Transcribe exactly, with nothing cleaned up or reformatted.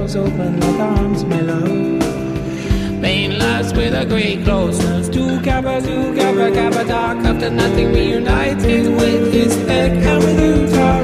themselves open like arms, my love. Vain lust with a great closeness. Two kappa, two kappa, kappa, dark. After nothing reunited with his head and with you, talk.